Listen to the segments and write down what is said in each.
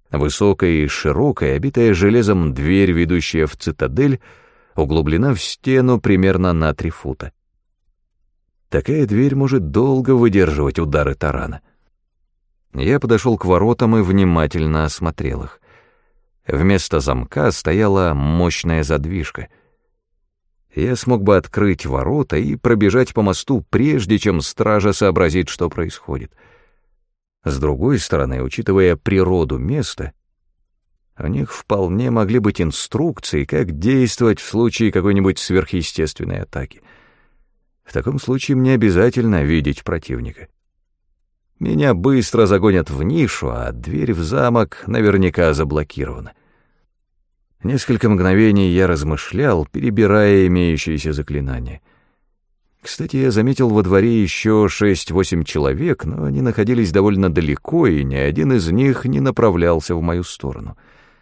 Высокая и широкая, обитая железом дверь, ведущая в цитадель, углублена в стену примерно на 3 фута. Такая дверь может долго выдерживать удары тарана. Я подошел к воротам и внимательно осмотрел их. Вместо замка стояла мощная задвижка. Я смог бы открыть ворота и пробежать по мосту, прежде чем стража сообразит, что происходит. С другой стороны, учитывая природу места, у них вполне могли быть инструкции, как действовать в случае какой-нибудь сверхъестественной атаки. В таком случае мне обязательно видеть противника. Меня быстро загонят в нишу, а дверь в замок наверняка заблокирована. Несколько мгновений я размышлял, перебирая имеющиеся заклинания. Кстати, я заметил во дворе еще 6-8 человек, но они находились довольно далеко, и ни один из них не направлялся в мою сторону.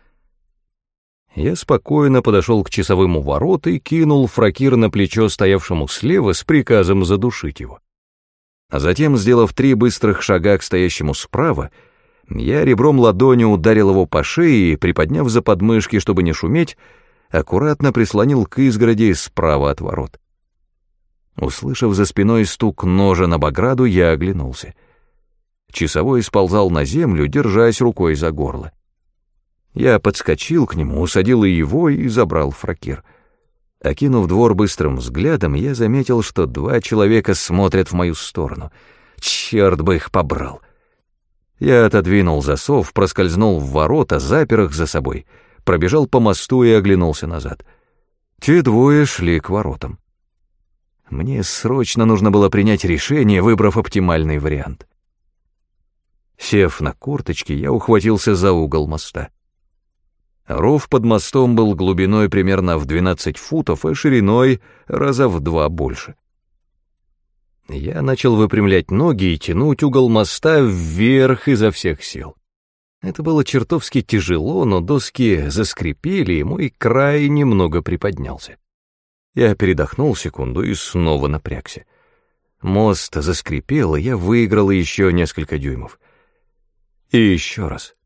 Я спокойно подошел к часовым у ворот и кинул фракир на плечо стоявшему слева с приказом задушить его. А затем, сделав 3 быстрых шага к стоящему справа, я ребром ладони ударил его по шее и, приподняв за подмышки, чтобы не шуметь, аккуратно прислонил к изгороди справа от ворот. Услышав за спиной стук ножа на баграду, я оглянулся. Часовой сползал на землю, держась рукой за горло. Я подскочил к нему, усадил и его и забрал фракир. Окинув двор быстрым взглядом, я заметил, что 2 человека смотрят в мою сторону. Черт бы их побрал! Я отодвинул засов, проскользнул в ворота, запер их за собой, пробежал по мосту и оглянулся назад. Те 2 шли к воротам. Мне срочно нужно было принять решение, выбрав оптимальный вариант. Сев на корточки, я ухватился за угол моста. Ров под мостом был глубиной примерно в 12 футов, а шириной раза в 2 больше. Я начал выпрямлять ноги и тянуть угол моста вверх изо всех сил. Это было чертовски тяжело, но доски заскрипели, и мой край немного приподнялся. Я передохнул секунду и снова напрягся. Мост заскрипел, и я выиграл еще несколько дюймов. И еще раз.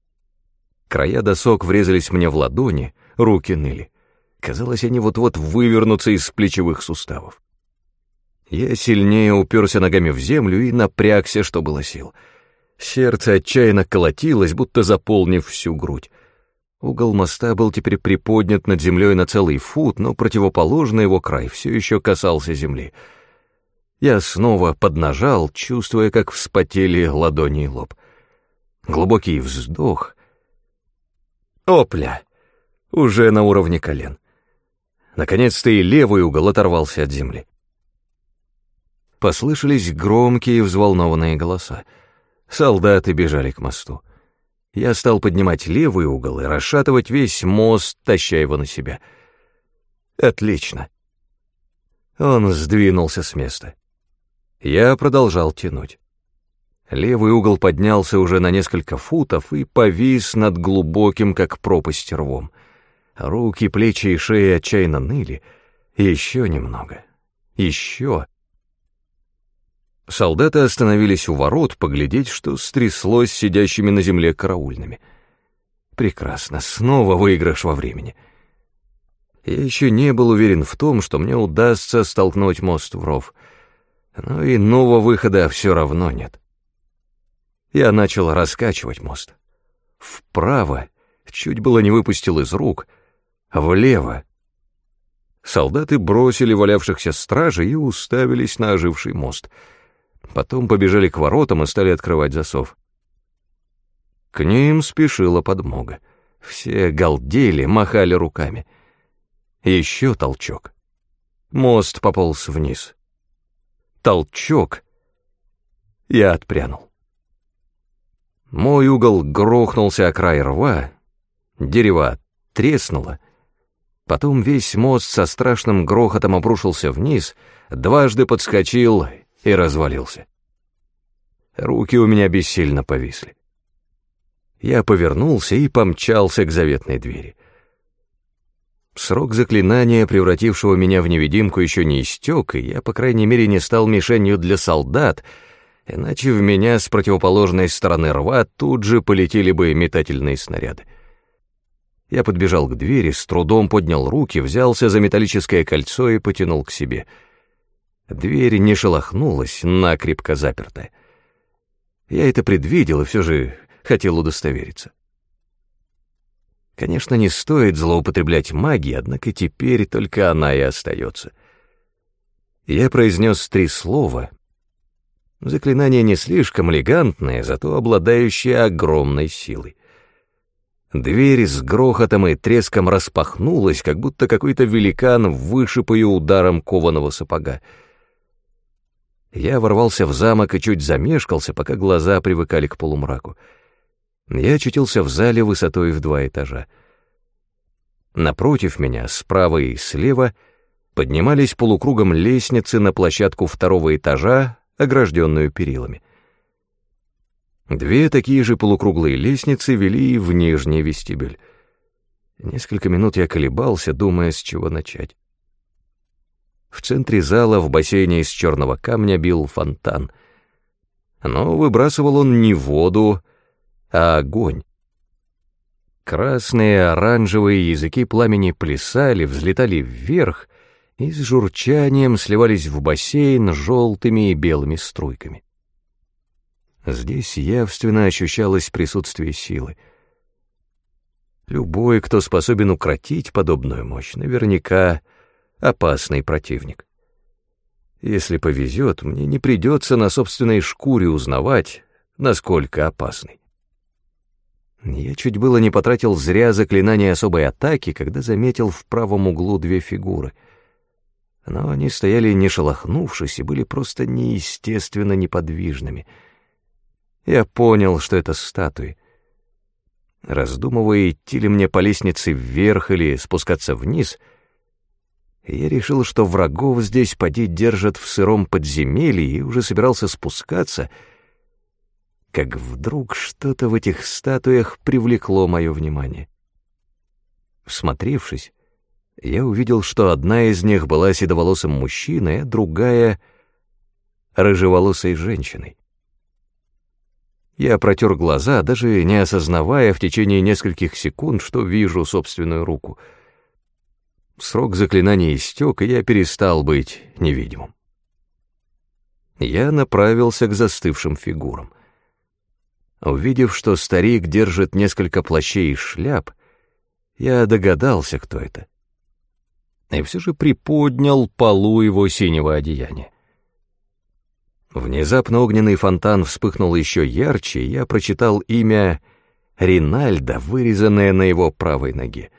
Края досок врезались мне в ладони, руки ныли. Казалось, они вот-вот вывернутся из плечевых суставов. Я сильнее уперся ногами в землю и напрягся, что было сил. Сердце отчаянно колотилось, будто заполнив всю грудь. Угол моста был теперь приподнят над землей на целый фут, но противоположный его край все еще касался земли. Я снова поднажал, чувствуя, как вспотели ладони и лоб. Глубокий вздох. Опля! Уже на уровне колен. Наконец-то и левый угол оторвался от земли. Послышались громкие взволнованные голоса. Солдаты бежали к мосту. Я стал поднимать левый угол и расшатывать весь мост, таща его на себя. Отлично. Он сдвинулся с места. Я продолжал тянуть. Левый угол поднялся уже на несколько футов и повис над глубоким, как пропасть, рвом. Руки, плечи и шея отчаянно ныли. Еще немного. Еще. Солдаты остановились у ворот поглядеть, что стряслось с сидящими на земле караульными. Прекрасно, снова выигрыш во времени. Я еще не был уверен в том, что мне удастся столкнуть мост в ров, но иного выхода все равно нет. Я начал раскачивать мост. Вправо, чуть было не выпустил из рук, влево. Солдаты бросили валявшихся стражей и уставились на оживший мост. Потом побежали к воротам и стали открывать засов. К ним спешила подмога. Все галдели, махали руками. Еще толчок. Мост пополз вниз. Толчок. Я отпрянул. Мой угол грохнулся о край рва, дерево треснуло. Потом весь мост со страшным грохотом обрушился вниз, дважды подскочил и развалился. Руки у меня бессильно повисли. Я повернулся и помчался к заветной двери. Срок заклинания, превратившего меня в невидимку, еще не истек, и я, по крайней мере, не стал мишенью для солдат, иначе в меня с противоположной стороны рва тут же полетели бы метательные снаряды. Я подбежал к двери, с трудом поднял руки, взялся за металлическое кольцо и потянул к себе. Дверь не шелохнулась, накрепко запертая. Я это предвидел и все же хотел удостовериться. Конечно, не стоит злоупотреблять магией, однако теперь только она и остается. Я произнес 3 слова. Заклинание не слишком элегантное, зато обладающее огромной силой. Дверь с грохотом и треском распахнулась, как будто какой-то великан вышиб ее ударом кованого сапога. Я ворвался в замок и чуть замешкался, пока глаза привыкали к полумраку. Я очутился в зале высотой в 2 этажа. Напротив меня, справа и слева, поднимались полукругом лестницы на площадку 2-го этажа, огражденную перилами. 2 такие же полукруглые лестницы вели в нижний вестибюль. Несколько минут я колебался, думая, с чего начать. В центре зала в бассейне из черного камня бил фонтан. Но выбрасывал он не воду, а огонь. Красные и оранжевые языки пламени плясали, взлетали вверх и с журчанием сливались в бассейн желтыми и белыми струйками. Здесь явственно ощущалось присутствие силы. Любой, кто способен укротить подобную мощь, наверняка опасный противник. Если повезет, мне не придется на собственной шкуре узнавать, насколько опасный. Я чуть было не потратил зря заклинание особой атаки, когда заметил в правом углу 2 фигуры. Но они стояли не шелохнувшись и были просто неестественно неподвижными. Я понял, что это статуи. Раздумывая, идти ли мне по лестнице вверх или спускаться вниз, я решил, что врагов здесь поди держат в сыром подземелье, и уже собирался спускаться, как вдруг что-то в этих статуях привлекло мое внимание. Всмотревшись, я увидел, что одна из них была седоволосым мужчиной, а другая — рыжеволосой женщиной. Я протер глаза, даже не осознавая в течение нескольких секунд, что вижу собственную руку. Срок заклинания истек, и я перестал быть невидимым. Я направился к застывшим фигурам. Увидев, что старик держит несколько плащей и шляп, я догадался, кто это. И все же приподнял полу его синего одеяния. Внезапно огненный фонтан вспыхнул еще ярче, и я прочитал имя Ринальдо, вырезанное на его правой ноге.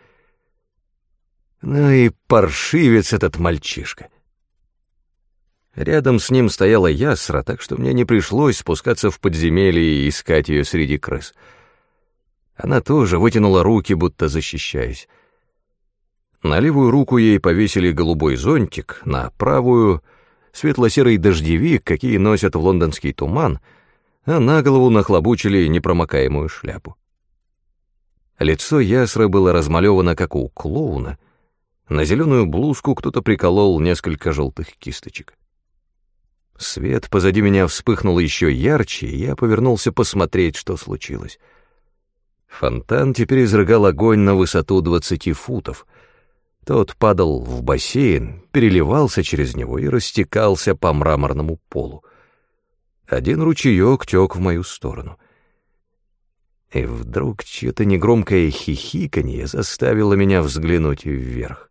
Ну и паршивец этот мальчишка. Рядом с ним стояла Ясра, так что мне не пришлось спускаться в подземелье и искать ее среди крыс. Она тоже вытянула руки, будто защищаясь. На левую руку ей повесили голубой зонтик, на правую — светло-серый дождевик, какие носят в лондонский туман, а на голову нахлобучили непромокаемую шляпу. Лицо Ясры было размалевано, как у клоуна. На зеленую блузку кто-то приколол несколько желтых кисточек. Свет позади меня вспыхнул еще ярче, и я повернулся посмотреть, что случилось. Фонтан теперь изрыгал огонь на высоту 20 футов. Тот падал в бассейн, переливался через него и растекался по мраморному полу. Один ручеек тек в мою сторону. И вдруг чье-то негромкое хихиканье заставило меня взглянуть вверх.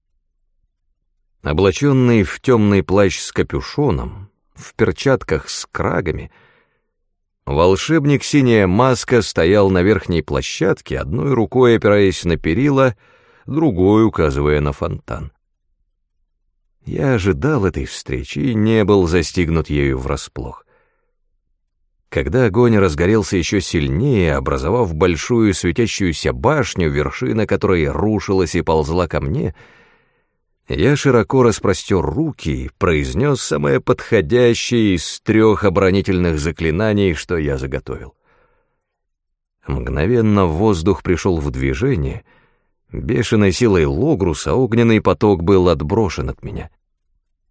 Облаченный в темный плащ с капюшоном, в перчатках с крагами, волшебник Синяя Маска стоял на верхней площадке, одной рукой опираясь на перила, другой указывая на фонтан. Я ожидал этой встречи и не был застигнут ею врасплох. Когда огонь разгорелся еще сильнее, образовав большую светящуюся башню, вершина которой рушилась и ползла ко мне, я широко распростер руки и произнес самое подходящее из 3 оборонительных заклинаний, что я заготовил. Мгновенно воздух пришел в движение. Бешеной силой Логруса огненный поток был отброшен от меня —